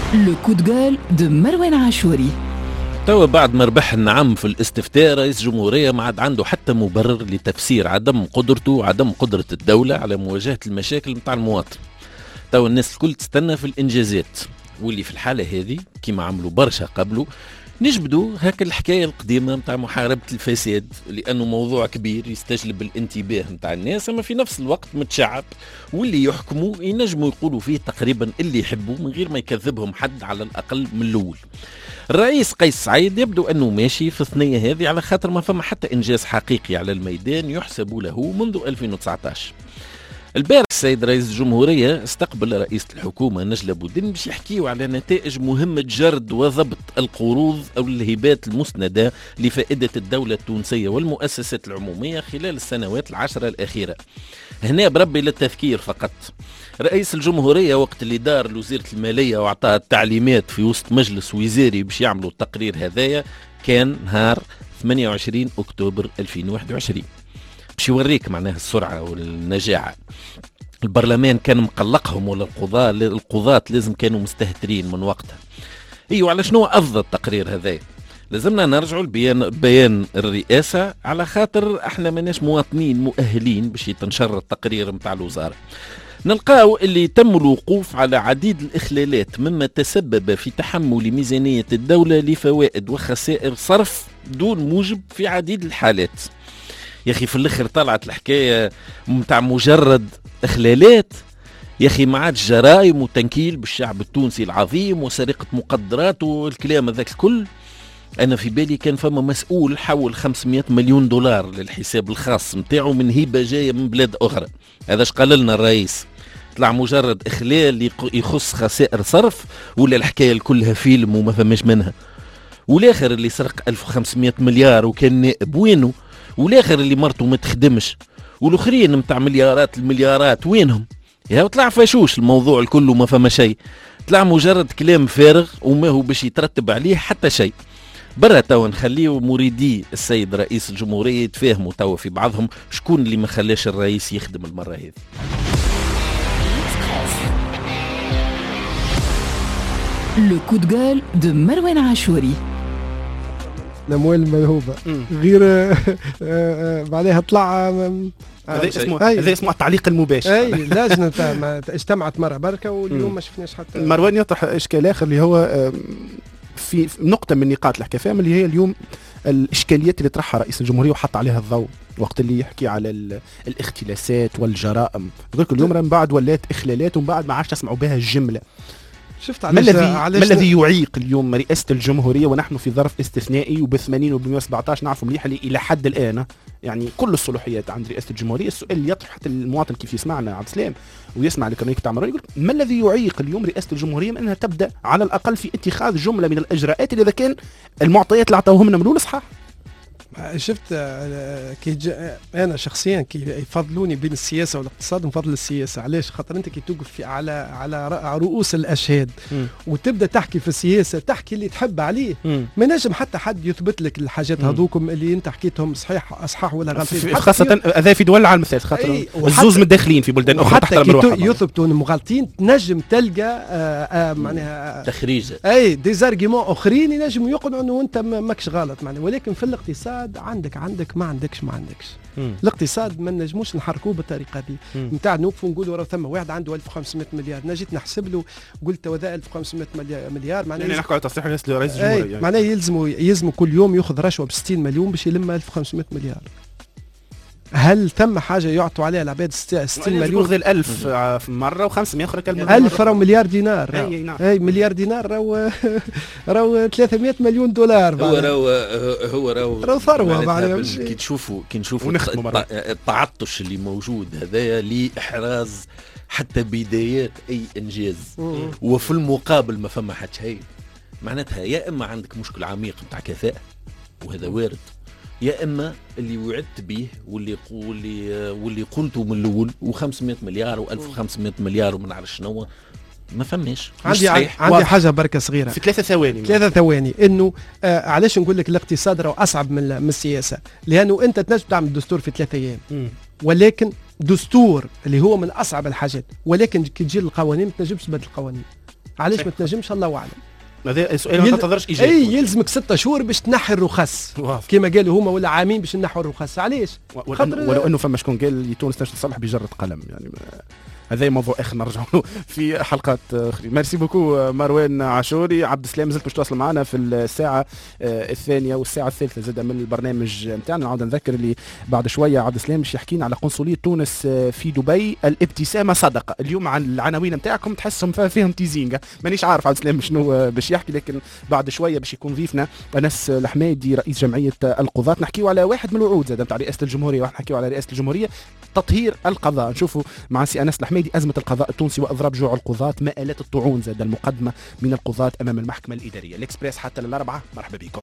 لو كود جول دو مروان عاشوري. توا بعد ما ربح النعم في الاستفتاء، رئيس الجمهورية ما عاد عنده حتى مبرر لتفسير عدم قدرته وعدم قدرة الدولة على مواجهة المشاكل متاع المواطن. توا الناس الكل تستنى في الإنجازات، واللي في الحالة هذه كما عملوا برشا قبله نجبدوا هكا الحكاية القديمة متاع محاربة الفساد، لأنه موضوع كبير يستجلب الانتباه متاع الناس، أما في نفس الوقت متشعب، واللي يحكموا ينجموا يقولوا فيه تقريبا اللي يحبوا من غير ما يكذبهم حد على الأقل من الأول. الرئيس قيس سعيد يبدو أنه ماشي في الثنية هذه، على خاطر ما فما حتى إنجاز حقيقي على الميدان يحسب له منذ 2019. البارح السيد رئيس الجمهورية استقبل رئيس الحكومة نجلة بودين باش يحكيوا على نتائج مهمة جرد وضبط القروض أو الهبات المسندة لفائدة الدولة التونسية والمؤسسات العمومية خلال السنوات 10 الأخيرة. هنا بربي للتذكير فقط، رئيس الجمهورية وقت اللي دار لوزيرة المالية وأعطاها التعليمات في وسط مجلس وزاري باش يعملوا التقرير هذايا كان نهار 28 أكتوبر 2021. باش يوريك معناها السرعة والنجاعة. البرلمان كان مقلقهم، ولا القضاة لازم كانوا مستهترين من وقتها. ايوه، على شنو أفضل التقرير هذا؟ لازمنا نرجعوا لبيان الرئاسة، على خاطر احنا ماناش مواطنين مؤهلين باش يتنشر التقرير متاع الوزارة. نلقاو اللي تم الوقوف على عديد الإخلالات مما تسبب في تحمل ميزانية الدولة لفوائد وخسائر صرف دون موجب في عديد الحالات. يا أخي في الأخر طلعت الحكاية متاع مجرد إخلالات. يا أخي ما عادش جرائم وتنكيل بالشعب التونسي العظيم وسرقة مقدرات والكلام هذاك الكل. أنا في بالي كان فما مسؤول حول 500 مليون دولار للحساب الخاص متاعه من هبة جاية من بلاد أخرى. هذا اش قال لنا الرئيس؟ طلع مجرد إخلال يخص خسائر صرف، ولا الحكاية كلها فيلم وما فماش منها؟ والآخر اللي سرق 1500 مليار وكان نائب وينه؟ والاخر اللي مرته ما تخدمش، والاخرين متاع المليارات وينهم؟ يا طلع فاشوش الموضوع الكل وما فما شيء، طلع مجرد كلام فارغ وما هو باش يترتب عليه حتى شيء. برا توا نخليه مريدي السيد رئيس الجمهورية يتفاهموا توا في بعضهم شكون اللي ما خلاش الرئيس يخدم المرة هذه. لو كود جول دو مروان عاشوري. الأموال الموهوبة غير بعدها طلع هذا اسمه التعليق المباشر. اي لجنة اجتمعت مرة بركة واليوم ما شفناش حتى. مروان يطرح اشكال اخر اللي هو في نقطة من نقاط اللي حكى فيها، اللي هي اليوم الاشكاليات اللي طرحها رئيس الجمهورية وحط عليها الضوء وقت اللي يحكي على الاختلاسات والجرائم. يقول لك اليوم من بعد ولات اخلالات ومن بعد ما عادش تسمعوا بها الجملة. شفت ما الذي يعيق اليوم رئاسة الجمهورية ونحن في ظرف استثنائي وب80 وب117 نعرف مليح اللي إلى حد الآن يعني كل الصلاحيات عند رئاسة الجمهورية. السؤال اللي يطرح حتى المواطن كيف يسمعنا عبد السلام ويسمع الكرونيك تاع يقول ما الذي يعيق اليوم رئاسة الجمهورية من أنها تبدأ على الأقل في اتخاذ جملة من الإجراءات اللي إذا كان المعطيات اللي أعطوهم لنا من الأول صحاح؟ شفت انا شخصيا كي يفضلوني بين السياسه والاقتصاد نفضل السياسه. علاش؟ خاطر انت كي توقف في على رؤوس الاشهاد وتبدا تحكي في السياسه تحكي اللي تحب عليه، ما نجم حتى حد يثبت لك الحاجات هذوكم اللي انت حكيتهم صحيح ولا غلطين، خاصه هذا في دول العالم الثالث خاطر الزوز متداخلين في بلدان اخرى تحت حتى كي يثبتوا انهم غلطين تنجم تلقى معناها تخريج ديزارغيمون اخرين ينجموا يقنعوا انه انت ماكش غلط معناها. ولكن في الاقتصاد عندك ما عندكش الاقتصاد ما نجموش نحركوه بالطريقه دي نتاع نوقفوا نقولوا راه ثم واحد عنده 1500 مليار. نجيت نحسب له قلت وذا 1500 مليار معناها يعني نحكوا على تصريح رئيس الجمهوريه يعني. معناها يلزموا كل يوم ياخذ رشوه ب 60 مليون باش يلم 1500 مليار. هل ثم حاجه يعطوا عليها العباد 60 مليون؟ ياخذ 1000 مره و500 اخرى كلمه 1000 راه مليار دينار. اي مليار دينار راهو 300 مليون دولار. هو ثروه. كي نشوفوا التعطش اللي موجود هذايا لإحراز حتى بدايات اي انجاز وفي المقابل ما فما حتى شيء. معناتها يا اما عندك مشكل عميق نتاع كفاءه وهذا وارد، يا اما اللي وعدت به واللي قلته من الاول و500 مليار و1500 مليار وما نعرف شنو ما فماش. عندي حاجه بركه صغيره في 3 ثواني انه علاش نقول لك الاقتصاد راه اصعب من السياسه؟ لانه انت تنجم تعمل دستور في 3 ايام ولكن دستور اللي هو من اصعب الحاجات، ولكن كي تجي القوانين ما تنجمش تبدل القوانين. علاش ما تنجمش الله اعلم. هذا سؤال ما تنتظرش اجابه. اي يلزمك 6 شهور باش تنحي الرخص كما قالوا هما، ولا عامين باش نحوا الرخص. علاش؟ ولو انه فما شكون قال لي تونس تنجم تصلح بجرة قلم يعني. هذا موضوع اخر نرجع له في حلقات اخرى. ميرسي بوكو مروان عاشوري. عبد السلام زلت باش تواصل معنا في الساعه الثانيه والساعه الثالثه زاد من البرنامج نتاعنا. نعاود نذكر اللي بعد شويه عبد السلام باش يحكينا على قنصليه تونس في دبي. الابتسامه صدقه. اليوم عن العناوين نتاعكم تحسهم فيهم تيزينغا، مانيش عارف عبد السلام شنو باش يحكي، لكن بعد شويه باش يكون ضيفنا انس الحميدي رئيس جمعيه القضاة. نحكيو على واحد من الوعود زاد نتاع رئاسه الجمهوريه، واحد نحكيو على رئاسه الجمهوريه تطهير القضاء. نشوفوا مع سي انس الحميدي ازمه القضاء التونسي واضراب جوع القضاة، مآلات الطعون زاد المقدمه من القضاة امام المحكمه الاداريه. الاكسبريس حتى للاربعه. مرحبا بكم.